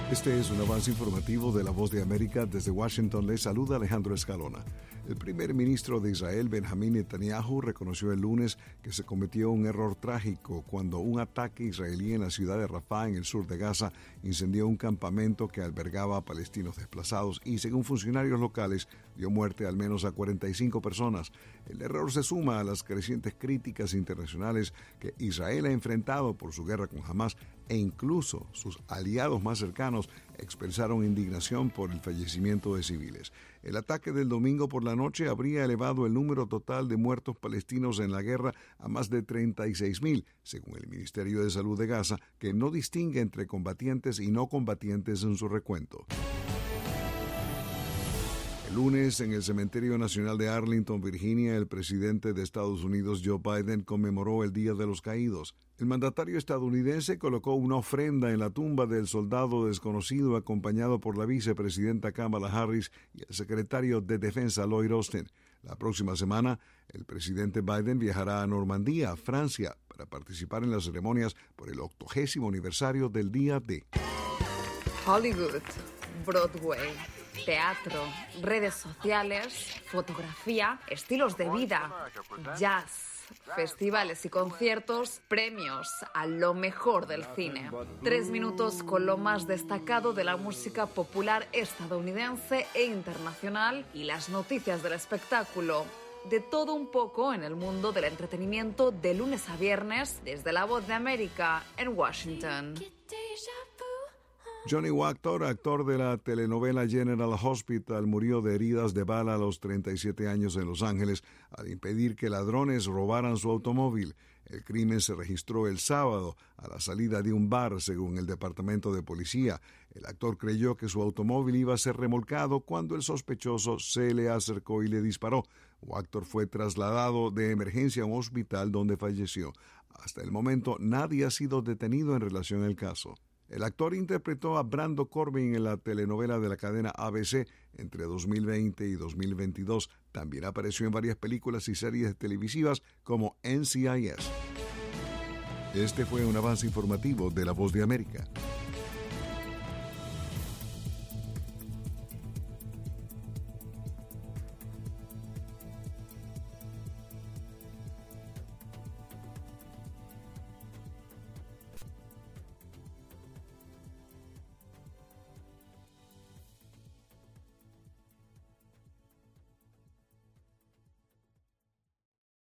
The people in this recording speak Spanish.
Este es un avance informativo de La Voz de América. Desde Washington les saluda Alejandro Escalona. El primer ministro de Israel, Benjamín Netanyahu, reconoció el lunes que se cometió un error trágico cuando un ataque israelí en la ciudad de Rafah, en el sur de Gaza, incendió un campamento que albergaba a palestinos desplazados y, según funcionarios locales, dio muerte al menos a 45 personas. El error se suma a las crecientes críticas internacionales que Israel ha enfrentado por su guerra con Hamás, e incluso sus aliados más cercanos expresaron indignación por el fallecimiento de civiles. El ataque del domingo por la noche habría elevado el número total de muertos palestinos en la guerra a más de 36,000, según el Ministerio de Salud de Gaza, que no distingue entre combatientes y no combatientes en su recuento. El lunes, en el Cementerio Nacional de Arlington, Virginia, el presidente de Estados Unidos, Joe Biden, conmemoró el Día de los Caídos. El mandatario estadounidense colocó una ofrenda en la tumba del soldado desconocido, acompañado por la vicepresidenta Kamala Harris y el secretario de Defensa, Lloyd Austin. La próxima semana, el presidente Biden viajará a Normandía, Francia, para participar en las ceremonias por el 80º aniversario del Día D. Hollywood, Broadway, teatro, redes sociales, fotografía, estilos de vida, jazz, festivales y conciertos, premios a lo mejor del cine. 3 minutos con lo más destacado de la música popular estadounidense e internacional y las noticias del espectáculo. De todo un poco en el mundo del entretenimiento de lunes a viernes desde La Voz de América en Washington. Johnny Wachter, actor de la telenovela General Hospital, murió de heridas de bala a los 37 años en Los Ángeles al impedir que ladrones robaran su automóvil. El crimen se registró el sábado a la salida de un bar, según el departamento de policía. El actor creyó que su automóvil iba a ser remolcado cuando el sospechoso se le acercó y le disparó. Wachter fue trasladado de emergencia a un hospital donde falleció. Hasta el momento nadie ha sido detenido en relación al caso. El actor interpretó a Brando Corbin en la telenovela de la cadena ABC entre 2020 y 2022. También apareció en varias películas y series televisivas como NCIS. Este fue un avance informativo de La Voz de América.